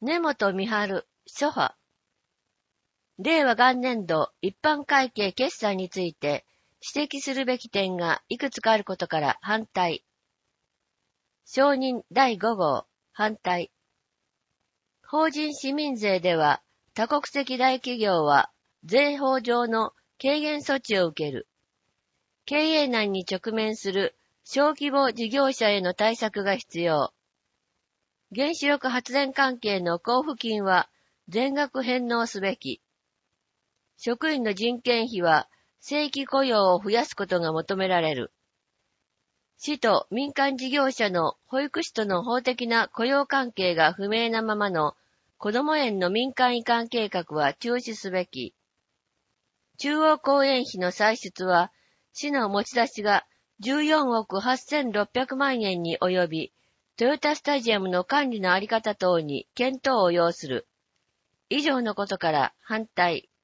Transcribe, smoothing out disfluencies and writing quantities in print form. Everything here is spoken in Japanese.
根本美春、諸派。令和元年度一般会計決算について指摘するべき点がいくつかあることから反対。承認第5号、反対。法人市民税では多国籍大企業は税法上の軽減措置を受ける。経営難に直面する小規模事業者への対策が必要。原子力発電関係の交付金は全額返納すべき。職員の人件費は正規雇用を増やすことが求められる。市と民間事業者の保育士との法的な雇用関係が不明なままのこども園の民間移管計画は中止すべき。中央公園費の歳出は市の持ち出しが14億8600万円に及び、トヨタスタジアムの管理のあり方等に検討を要する。以上のことから反対。